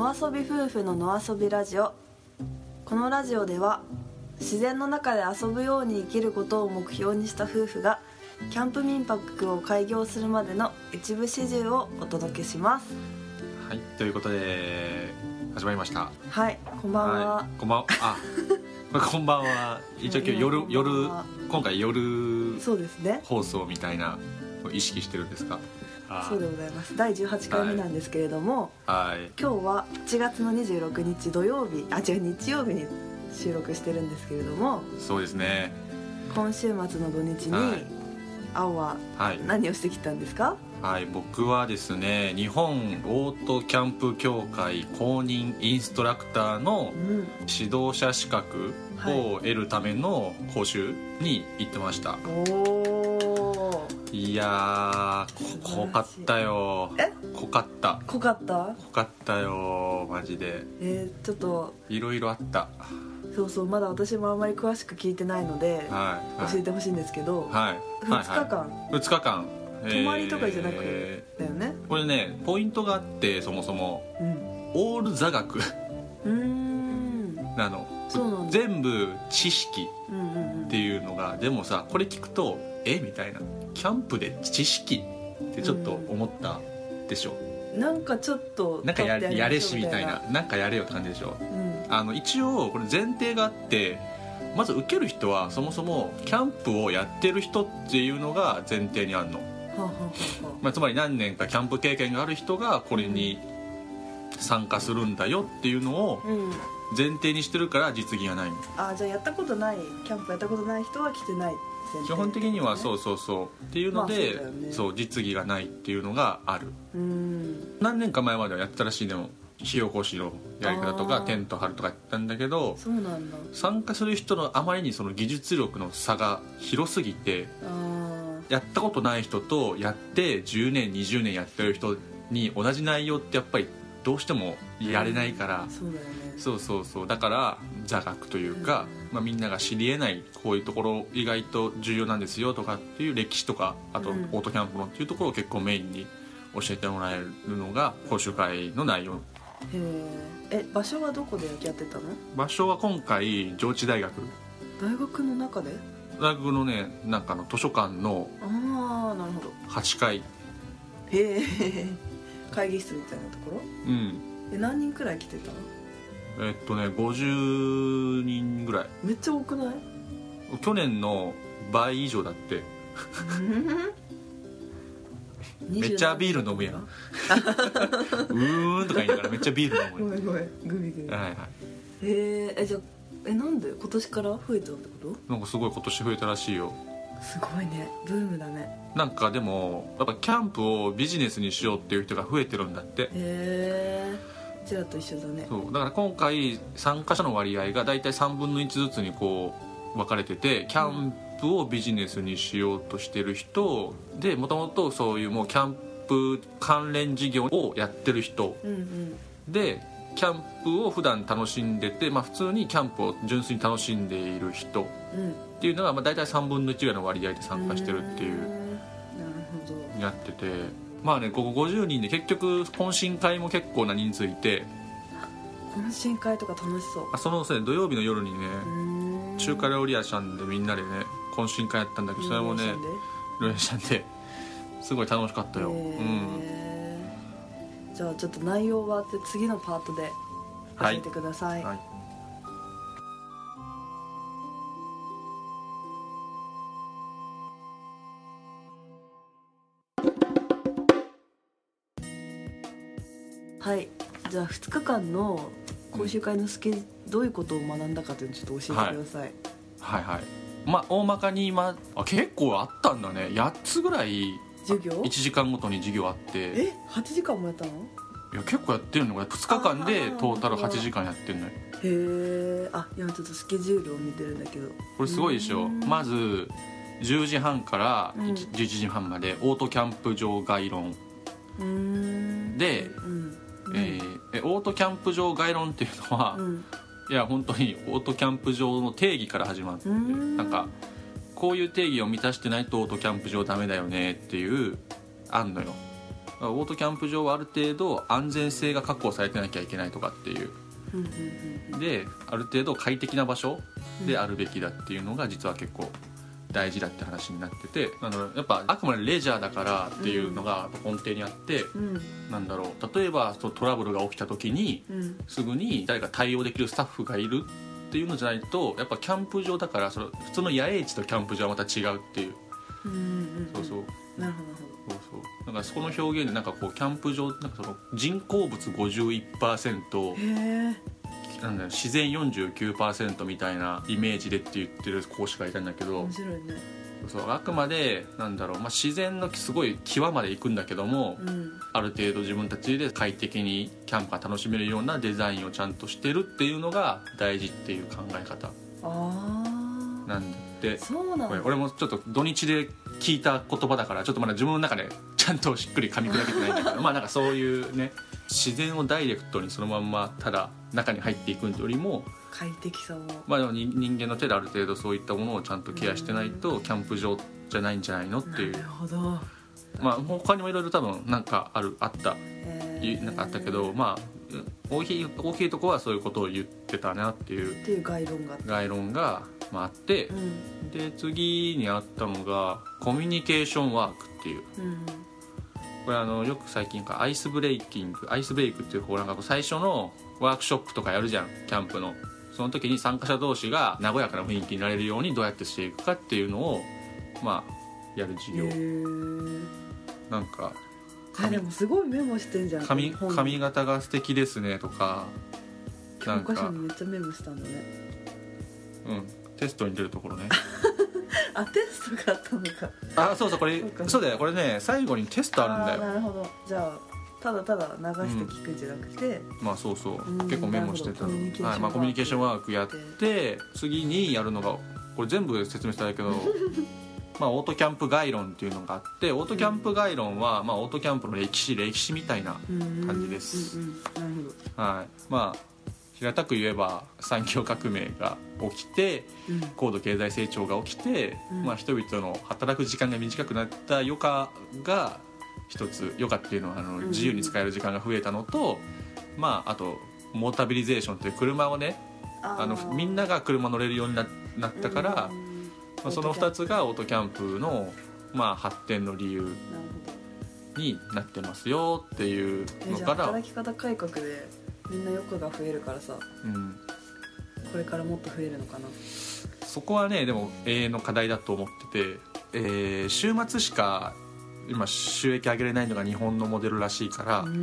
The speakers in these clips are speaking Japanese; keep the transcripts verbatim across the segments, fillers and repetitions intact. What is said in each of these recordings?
野遊び夫婦の野遊びラジオ。このラジオでは自然の中で遊ぶように生きることを目標にした夫婦がキャンプ民泊を開業するまでの一部始終をお届けします。 はい、ということで始まりました。 はい、こんばんは。 はい、こんばんは。あこんばんは。一応今日夜夜今回夜そうですね放送みたいなのを意識してるんですか？ そうでございます。だいじゅうはちかいめなんですけれども、 はい、 今日はしちがつのにじゅうろくにち土曜日、あ違う日曜日に収録してるんですけれども、 そうですね。 今週末の土日に、はい、青は何をしてきたんですか？ はい、僕はですね、日本オートキャンプ協会公認インストラクターの指導者資格を得るための講習に行ってました。 うん、おー、 いやー、濃かったよ。 え濃かった濃かった濃かったよマジで。 えー、ちょっといろいろあった。 そうそう、まだ私もあんまり詳しく聞いてないので、はいはい、教えてほしいんですけど、 はい、 ふつかかん、 はい、ふつかかん泊まりとかじゃなくえー、 だよね。 これねポイントがあって、そもそも、うん、オール座学うーんなの。 そうなんだ。 全部知識っていうのが、うんうんうん、でもさこれ聞くとえみたいな、キャンプで知識ってちょっと思ったでしょ、 うん、なんかちょっとなんか や, やれしみたいな、なんかやれよって感じでしょ、うん、あの一応これ前提があって、まず受ける人はそもそもキャンプをやってる人っていうのが前提にあるの。はははは、まあ、つまり何年かキャンプ経験がある人がこれに参加するんだよっていうのを前提にしてるから実技がないの。 あ、じゃあやったことない、キャンプやったことない人は来てない、ね、 基本的にはそうそうそうっていうので、まあ そうだよね、そう実技がないっていうのがある。うん、何年か前まではやってたらしい。でも火起こしのやり方とかテント張るとかやったんだけど、 そうなんだ。 参加する人のあまりにその技術力の差が広すぎて、あやったことない人とやってじゅうねんにじゅうねんやってる人に同じ内容ってやっぱりどうしてもやれないから、うん、そうだよね。そうそうそう、だから座学というか、うん、まあ、みんなが知り得ないこういうところ意外と重要なんですよとかっていう歴史とか、あとオートキャンプのっていうところを結構メインに教えてもらえるのが講習会の内容。へえ、場所はどこでやってたの？ 場所は今回上智大学。 大学の中で？ 大学のね、なんかの図書館のはちかい。 へえ、会議室みたいなところ？ うん。 え、何人くらい来てたの？ えっとねごじゅうにんぐらい。めっちゃ多くない？ 去年の倍以上だってめっちゃビール飲むやんうーんとか言いながらめっちゃビール飲む。 ごめんごめん、グビグビ。 はいはい。 へえ、じゃあえ、なんで今年から増えたってこと？ なんかすごい今年増えたらしいよ。 すごいね、ブームだね。 なんかでもやっぱキャンプをビジネスにしようっていう人が増えてるんだって。へえ、うちらと一緒だね。 そうだから今回参加者の割合がだいたいさんぶんのいちずつにこう分かれてて、キャンプをビジネスにしようとしてる人で、もともとそういうもうキャンプ関連事業をやってる人、うんうん、でキャンプを普段楽しんでて、まあ、普通にキャンプを純粋に楽しんでいる人っていうのが、まあ、大体さんぶんのいちぐらいの割合で参加してるっていう、なるほど、やってて、まあね、ここごじゅうにんで結局懇親会も結構な人数いて、 懇親会とか楽しそう。 あそのせい土曜日の夜にね、中華料理屋さんでみんなでね懇親会やったんだけど、それもね料理屋さんですごい楽しかったよ。うん、 じゃあちょっと内容は次のパートで教えてください。はい、はい、はい、じゃあふつかかんの講習会のスケ、うん、どういうことを学んだかというのをちょっと教えてください。はい、はいはい、 まあ大まかに今あ結構あったんだね。やっつぐらい授業いちじかんごとに授業あって。 え、はちじかんもやったの？ いや結構やってるのがふつかかんでトータルはちじかんやってるのよ。 へえ、あ、今ちょっとスケジュールを見てるんだけど、 これすごいでしょ。まずじゅうじはんからじゅういちじはんまでオートキャンプ場概論で、うんえー、オートキャンプ場概論っていうのは、うん、いや本当にオートキャンプ場の定義から始まって、なんかこういう定義を満たしてないとオートキャンプ場ダメだよねっていうあんのよ。 オートキャンプ場はある程度安全性が確保されてなきゃいけないとかっていうである程度快適な場所であるべきだっていうのが実は結構大事だって話になってて、あのやっぱあくまでレジャーだからっていうのが根底にあって、うん、なんだろう、例えばそのトラブルが起きた時に、うん、すぐに誰か対応できるスタッフがいるっていうのじゃないと、やっぱキャンプ場だからその普通の野営地とキャンプ場はまた違うっていう、うんうんうん、そうそう、 なるほどなるほど、 そうそう、だからそこの表現でなんかこうキャンプ場なんかその人工物 ごじゅういちパーセント なんだよ自然 よんじゅうきゅうパーセント みたいなイメージでって言ってる講師がいたんだけど、 面白いね。 そうそう、あくまでなんだろう、まあ、自然のすごい際まで行くんだけども、うん、ある程度自分たちで快適にキャンプが楽しめるようなデザインをちゃんとしてるっていうのが大事っていう考え方なんだって。 そうなんだ。 俺もちょっと土日で聞いた言葉だからちょっとまだ自分の中でちゃんとしっくり噛み砕けてないんだけどまあなんかそういうね、自然をダイレクトにそのまんまただ中に入っていくよりも快適さを、 まあ、でも人間の手である程度そういったものをちゃんとケアしてないとキャンプ場じゃないんじゃないのっていう。 なるほど。 まあ他にもいろいろ多分なんかあるあった、えー、なんかあったけど、まあ大きい大きいとこはそういうことを言ってたなっていうっていう概論が概論が、まあ、あって、うん、で次にあったのがコミュニケーションワークっていう、うん、これあのよく最近かアイスブレイキングアイスブレイクっていうこうなんか最初のワークショップとかやるじゃん、キャンプの。その時に参加者同士が和やかな雰囲気になれるようにどうやってしていくかっていうのをまあやる授業。なんかあでもすごいメモしてんじゃん。 髪, 髪型が素敵ですねとか、 教科書にめっちゃメモしたんだね。 うん、テストに出るところねあ、テストがあったのか。 あ、そうそう、これそうそうだよ、これね最後にテストあるんだよ。 あ、なるほど。じゃあただただ流して聞くんじゃなくて、 うん、まあそうそう、結構メモしてたの。はい、まあコミュニケーションワークやって、次にやるのがこれ全部説明したんだけどまあオートキャンプ概論っていうのがあって、オートキャンプ概論はまあオートキャンプの歴史歴史みたいな感じです。うんうんうん、なるほど。はい、まあ平たく言えば産業革命が起きて、うん、高度経済成長が起きて、うん、まあ人々の働く時間が短くなった余暇が一つ、余暇っていうのはあの自由に使える時間が増えたのと、うん、まああとモータビリゼーションっていう車をね、ああのみんなが車乗れるように な, なったから、うん、まあ、そのふたつがオートキャンプの、まあ、発展の理由になってますよっていうのから。 働き方改革でみんな余暇が増えるからさ、うん、これからもっと増えるのかな。 そこはねでも永遠の課題だと思ってて、えー、週末しか今収益上げれないのが日本のモデルらしいから、うん、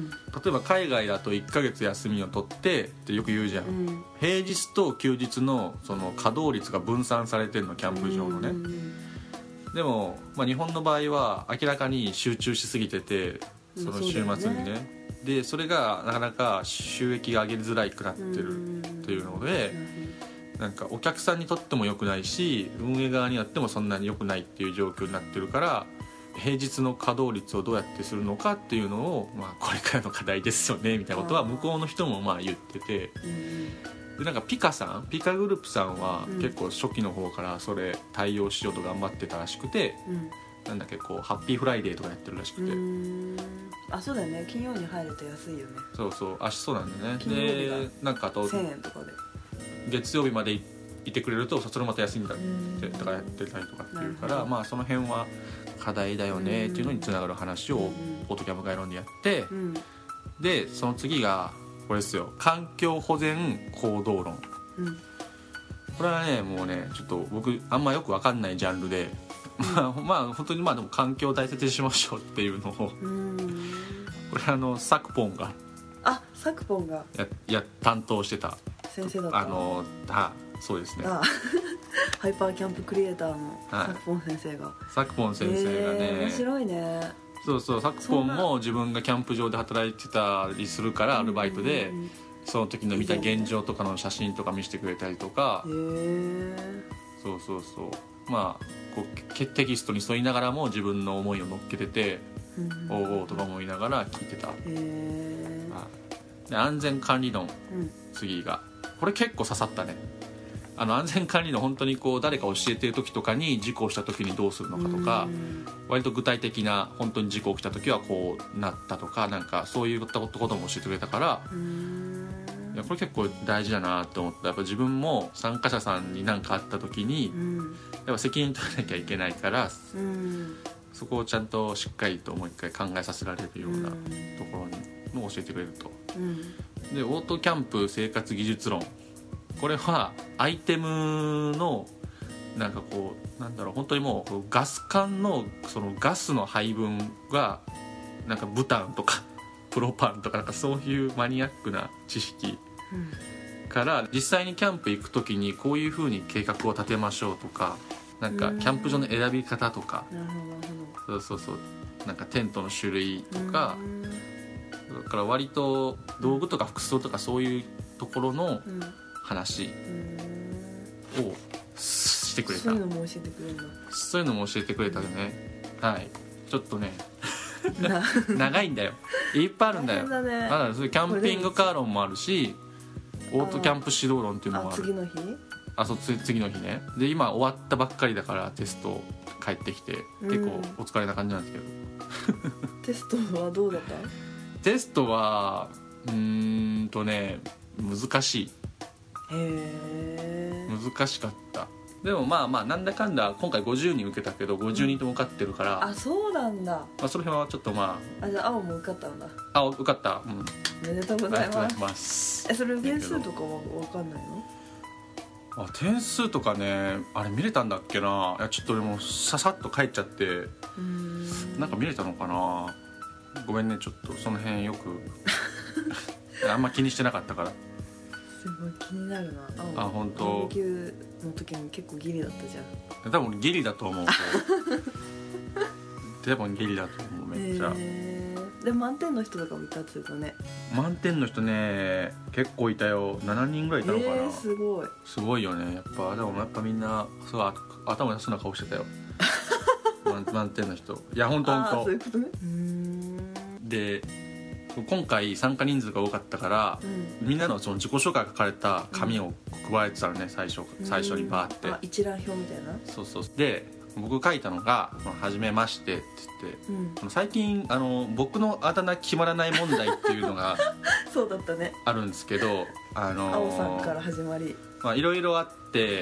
例えば海外だといっかげつ休みを取ってってよく言うじゃん、うん、平日と休日 の, その稼働率が分散されてるの、キャンプ場のね、うん、でも、まあ、日本の場合は明らかに集中しすぎてて、その週末に ね, ねでそれがなかなか収益が上げづらくなってるというので、なんかお客さんにとっても良くないし運営側になってもそんなに良くないっていう状況になってるから、平日の稼働率をどうやってするのかっていうのを、まあ、これからの課題ですよねみたいなことは向こうの人もまあ言ってて、でなんかピカさんピカグループさんは結構初期の方からそれ対応しようと頑張ってたらしくて、うん、なんだっけこうハッピーフライデーとかやってるらしくて、うーん、あ、そうだよね、金曜に入ると安いよね。 そうそう、あ、そうなんだよね。 金曜日がでなんかあとせんえんとかで月曜日までいてくれるとそれまた安いんだってとかやってたりとかっていうから、まあその辺は課題だよねっていうのにつながる話をオートキャンプ概論でやって、うん、でその次がこれですよ、環境保全行動論、うん、これはねもうねちょっと僕あんまよく分かんないジャンルで、うん、まあ本当にまあでも環境を大切にしましょうっていうのを、うん、これあのサクポンがあサクポンがや, や担当してた先生だった。 あのはそうですね、あハイパーキャンプクリエイターのサクポン先生が、はい、 サクポン先生がね、 えー、面白いね。 そうそう、サクポンも自分がキャンプ場で働いてたりするからアルバイトで、うんうんうん、その時の見た現状とかの写真とか見せてくれたりとか、へー、そうそうそう、まあこうテキストに沿いながらも自分の思いを乗っけてて、うんうん、おうおうとか思いながら聞いてた。へー、で安全管理論、うん、次がこれ結構刺さったね。 あの安全管理の本当にこう誰か教えてる時とかに事故をした時にどうするのかとか、割と具体的な本当に事故起きた時はこうなったとか、なんかそういったことも教えてくれたから、いやこれ結構大事だなと思った。やっぱ自分も参加者さんに何かあった時に、やっぱ責任取らなきゃいけないから、そこをちゃんとしっかりともう一回考えさせられるようなところにも教えてくれると。でオートキャンプ生活技術論、これはアイテムのなんかこうなんだろう、本当にもうガス管のそのガスの配分がなんかブタンとかプロパンとかなんかそういうマニアックな知識から、実際にキャンプ行く時にこういう風に計画を立てましょうとか、なんかキャンプ場の選び方とか、そうそうそう、なんかテントの種類とか、だから割と道具とか服装とかそういうところの話をしてくれた。 そういうのも教えてくれるの。 そういうのも教えてくれたよね。はい、ちょっとね長いんだよ、いっぱいあるんだよ。だね、だからそういうキャンピングカー論もあるし、オートキャンプ指導論っていうのもある。 あ、次の日？ あ、そう、次の日ね。で今終わったばっかりだからテスト帰ってきて結構お疲れな感じなんですけど、 うん、テストはどうだった？ テストはうーんとね難しい。 へー、 難しかった。でもまあまあなんだかんだ今回ごじゅうにん受けたけどごじゅうにんとも受かってるから、 うん、あ、そうなんだ。 まあ、その辺はちょっとまあ、あ、じゃあ青も受かったんだ。 あ、受かった、うん、 おめでとうございます。 ありがとうございます。 え、それ点数とかは分かんないの？ あ、点数とかね、あれ見れたんだっけな。いやちょっと俺もささっと帰っちゃって、うーん、なんか見れたのかな。ごめんね、ちょっとその辺よくあんま気にしてなかったから。 すごい気になるな。 あ、本当。 バーベキューの時に結構ギリだったじゃん。 多分ギリだと思う多分ギリだと思う、めっちゃ、 えー、でも満点の人とかもいたっていうかね。 満点の人ね結構いたよ。しちにんぐらいいたのかな、 えー、すごいすごいよね。やっぱでもやっぱみんなすごい頭良さそうな顔してたよ満, 満点の人。いや本当本当。 あ、そういうことね。うーん、 で今回参加人数が多かったから、うん、みんなのその自己紹介が書かれた紙を配られてたのね、最初最初にバーって。 あ、一覧表みたいな。 そうそう。で僕書いたのが「はじめまして」って言って、うん、最近あの僕のあだ名決まらない問題っていうのがそうだったね、 あるんですけど、あのー、 青さんから始まり、 まあいろいろあって、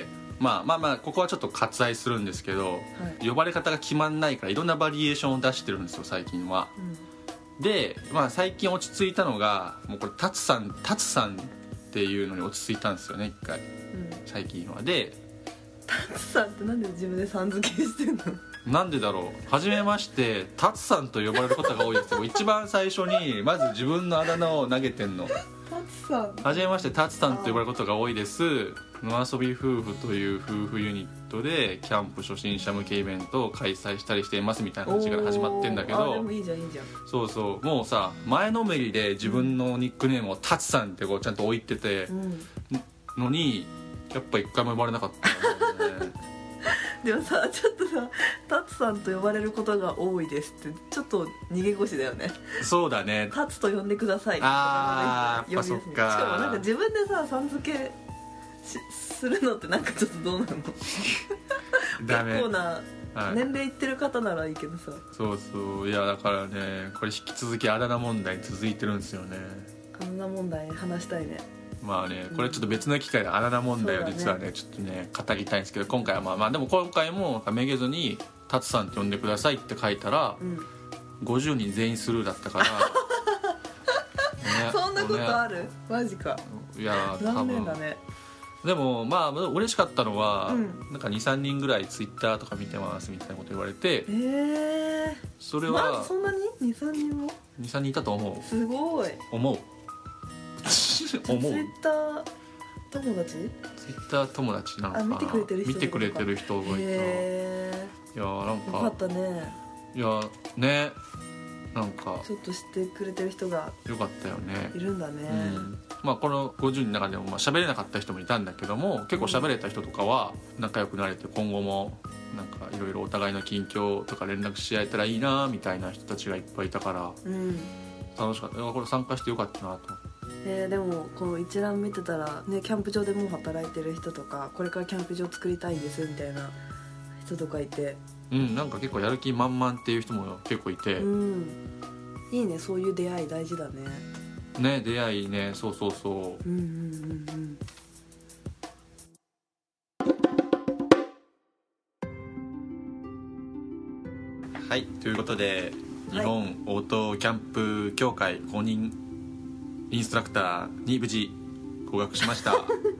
まあまあまあここはちょっと割愛するんですけど、はい、呼ばれ方が決まんないからいろんなバリエーションを出してるんですよ最近は、うん、で、まあ、最近落ち着いたのがもうこれタツさんタツさんっていうのに落ち着いたんですよね一回、うん、最近は。でタツさんってなんで自分でさん付けしてんの？ なんでだろう。はじめましてタツさんと呼ばれることが多いですよ一番最初にまず自分のあだ名を投げてんの。 タツさん、 はじめましてタツさんと呼ばれることが多いです。野遊び夫婦という夫婦ユニットでキャンプ初心者向けイベントを開催したりしていますみたいな話が始まってんだけど、 あ、でもいいじゃんいいじゃん。 そうそう、もうさ前のめりで自分のニックネームをタツさんってこうちゃんと置いてて、うん、のにやっぱ一回も呼ばれなかったんだよねでもさ、ちょっとさ、タツさんと呼ばれることが多いですってちょっと逃げ腰だよね。 そうだね、 タツと呼んでください。 あー、やっぱそっか。 しかもなんか自分でささん付けするのってなんかちょっとどうなのダメ。 結構な年齢いってる方ならいいけどさ、はい、 そうそう。いやだからね、これ引き続きあだ名問題続いてるんですよね。 あだ名問題話したいね。 まあね、これちょっと別の機会であだ名問題を実は ね, ねちょっとね語りたいんですけど、今回はまあまあでも今回もめげずにタツさんって呼んでくださいって書いたら、うん、ごじゅうにん全員スルーだったから、ね、 そんなことある、ね、マジか。 いや残念だね。 でもまあ嬉しかったのは、うん、なんか にさんにんぐらいツイッターとか見てますみたいなこと言われて、 えー、 それは、 まあ、そんなに にさんにんもにさんにんいたと思う。 すごい思う思う。 ツイッター友達？ ツイッター友達なのかな。 見てくれてる人見てくれてる人がいた。 へー、いやなんかよかったね。 いやね、なんかちょっと知ってくれてる人がよかったよね。 いるんだね、うん、 まあこのごじゅうにんの中でもまあ喋れなかった人もいたんだけども、結構喋れた人とかは仲良くなれて、今後もなんかいろいろお互いの近況とか連絡し合えたらいいなみたいな人たちがいっぱいいたから、うん、楽しかった。これ参加してよかったなと。 えー、でもこの一覧見てたら、ね、キャンプ場でもう働いてる人とか、これからキャンプ場作りたいんですみたいな人とかいて、 うん、なんか結構やる気満々っていう人も結構いて、 うん、いいね、そういう出会い大事だね。 ね、出会いね、そうそうそう、 うんうんうんうん。はい、ということで、日本オートキャンプ協会公認インストラクターに無事合格しました。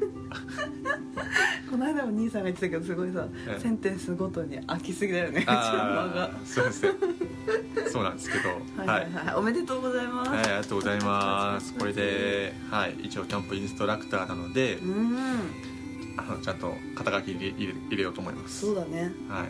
この間も兄さんが言ってたけど、すごいさ、 ええ、 センテンスごとに飽きすぎだよね、うちのあ間が。 そうですねそうなんですけど、 はいはいはい、はい、おめでとうございます。 はい、ありがとうございます。これで、はい、一応キャンプインストラクターなので、 うん、 あのちゃんと肩書き入れ、入れ、入れようと思います。 そうだね、 はい、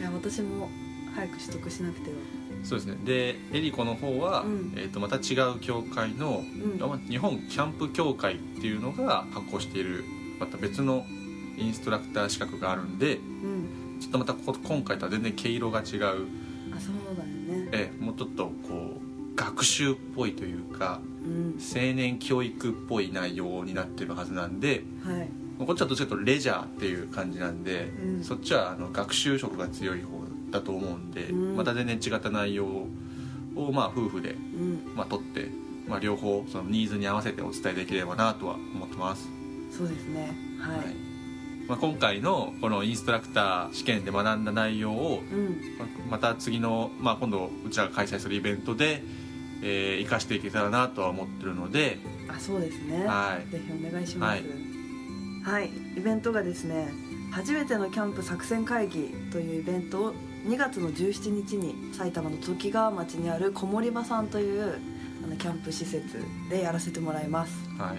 いや私も早く取得しなくては。 そうですね。でエリコの方は、うん、えー、とまた違う協会の、うん、日本キャンプ協会っていうのが発行しているまた別のインストラクター資格があるんで、うん、ちょっとまたこ今回とは全然毛色が違う、 あ、そうだよね、 えもうちょっとこう学習っぽいというか、うん、青年教育っぽい内容になってるはずなんで、はい、こっちはどっちかというとレジャーっていう感じなんで、うん、そっちはあの学習色が強い方だと思うんで、うん、また全然違った内容を、まあ、夫婦で、うんまあ、取って、まあ、両方そのニーズに合わせてお伝えできればなとは思ってます。 そうですね、はい、はい、 まあ、今回のこのインストラクター試験で学んだ内容を、うん、また次の、まあ、今度うちらが開催するイベントで、えー、生かしていけたらなとは思ってるので、 あ、そうですね、はい、ぜひお願いします。はい、はい、イベントがですね、初めてのキャンプ作戦会議というイベントをにがつのじゅうしちにちに埼玉のときがわ町にあるこもり場さんというあのキャンプ施設でやらせてもらいます。はい、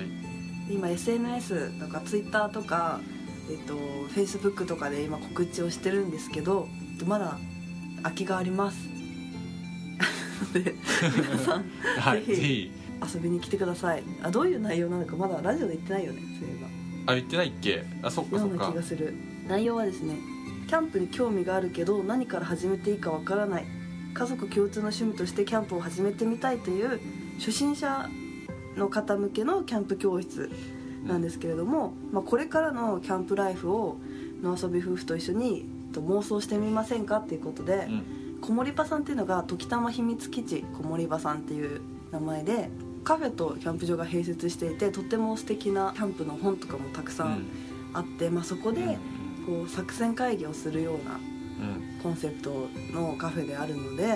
今 エスエヌエス とか Twitter とか、えっと、Facebook とかで今告知をしてるんですけど、まだ空きがありますで皆さん、はい、ぜひ遊びに来てください。あ、どういう内容なのかまだラジオで言ってないよね、そういえば。 あ、言ってないっけ。あ、そっかそっか。ような気がする。内容はですね、キャンプに興味があるけど何から始めていいかわからない、家族共通の趣味としてキャンプを始めてみたいという初心者の方向けのキャンプ教室なんですけれども、うん、まあ、これからのキャンプライフを野遊び夫婦と一緒に妄想してみませんかっていうことで、うん、こもり場さんっていうのが時たま秘密基地こもり場さんっていう名前で、カフェとキャンプ場が併設していて、とっても素敵なキャンプの本とかもたくさんあって、うん、まあ、そこでこう作戦会議をするようなコンセプトのカフェであるので、うん、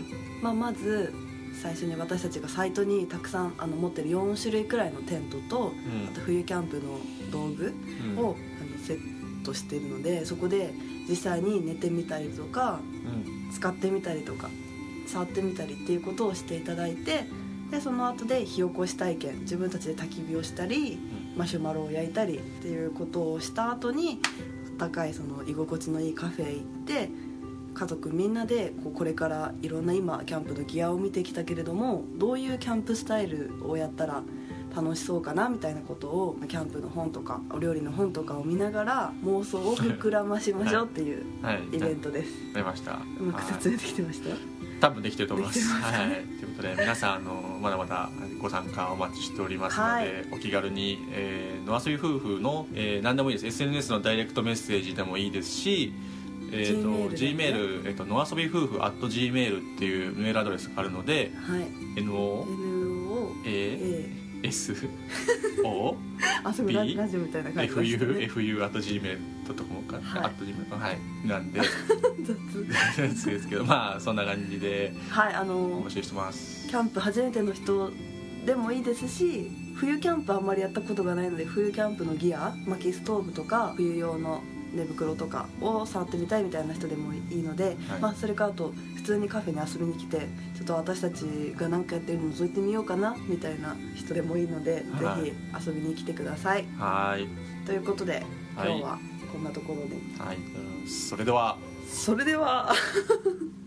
まあ、まず最初に私たちがサイトにたくさんあの持ってるよんしゅるいくらいのテントと、うん、あと冬キャンプの道具を、うん、あのセットしてるので、そこで実際に寝てみたりとか、うん、使ってみたりとか触ってみたりっていうことをしていただいて、でその後で火起こし体験、自分たちで焚き火をしたり、うん、マシュマロを焼いたりっていうことをした後に、高いその居心地のいいカフェへ行って、家族みんなでこうこれからいろんな今キャンプのギアを見てきたけれども、どういうキャンプスタイルをやったら楽しそうかなみたいなことを、キャンプの本とかお料理の本とかを見ながら妄想を膨らましましょうっていうイベントです。 出ました。 うまく説明できてました？ 多分できてると思います。はい、ということで皆さんあのまだまだご参加お待ちしておりますので、はい、お気軽に、えー、野遊び夫婦の、えー、何でもいいです。 エスエヌエス のダイレクトメッセージでもいいですし、えーと、G メール、えーと、野遊び夫婦 アット ジーメール っていうメールアドレスがあるので、はい、エヌオーエーエスオービーエフユーエフユー アット ジーメール ドットコム か、はい、アット ジーメール はい、なんで雑ですけど、まあそんな感じで、はい、あのー、募集してます。 キャンプ初めての人でもいいですし、冬キャンプあんまりやったことがないので冬キャンプのギア、薪ストーブとか冬用の寝袋とかを触ってみたいみたいな人でもいいので、はい、まあ、それからあと普通にカフェに遊びに来てちょっと私たちが何かやってるの覗いてみようかなみたいな人でもいいので、はい、ぜひ遊びに来てください。はい、ということで今日はこんなところで、 はい、はい、それではそれでは